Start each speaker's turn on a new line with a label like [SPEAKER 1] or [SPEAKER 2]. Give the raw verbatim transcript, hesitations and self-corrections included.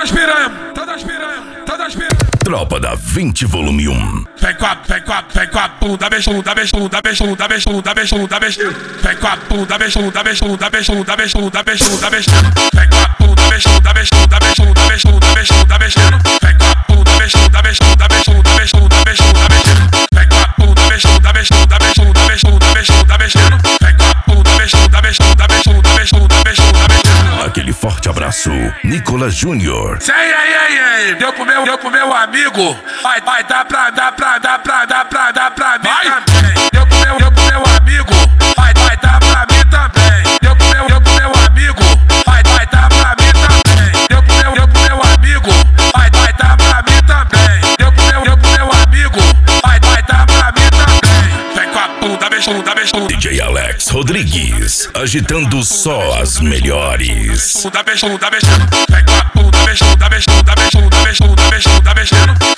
[SPEAKER 1] todas piranha, todas piranha, todas piranha.
[SPEAKER 2] Tropa da vinte volume um.
[SPEAKER 1] Vem com a, vem com a, vem com a bunda, beijuda, beijuda, beijuda, beijuda, beijuda, beijuda. Vem com a bunda, beijuda, beijuda, beijuda, beijuda, beijuda, beijuda. Vem com a bunda, beijuda, beijuda, beijuda, beijuda, beijuda, beijuda. Vem com a bunda, beijuda, beijuda, beijuda, beijuda, beijuda, beijuda. Vem com a bunda, beijuda, beijuda, beijuda, beijuda, beijuda, beijuda. Vem com a bunda, beijuda, beijuda, beijuda, beijuda, beijuda, beijuda.
[SPEAKER 2] Aquele forte abraço, Nicolas Júnior.
[SPEAKER 1] Sei, ei, ei, ei, deu pro meu, deu pro meu amigo. Vai, vai, dá pra, dá pra, dá pra, dá pra, dá pra mim também. Deu pro meu, deu pro meu amigo. Vai, vai, dá pra mim também. Deu pro meu, deu pro meu amigo. Vai, vai, dá pra mim também. Deu pro meu, deu pro meu amigo. Vai, vai, dá pra mim também. Deu pro meu, deu pro meu amigo. Vai, vai, dá pra mim também. Vem com a bunda, beijuda, beijuda.
[SPEAKER 2] D J Alex Rodrigues, agitando só as melhores.
[SPEAKER 1] Beijuda, beijuda, beijuda. Vem com a bunda, beijuda, beijuda, beijuda, beijuda, beijuda, beijuda.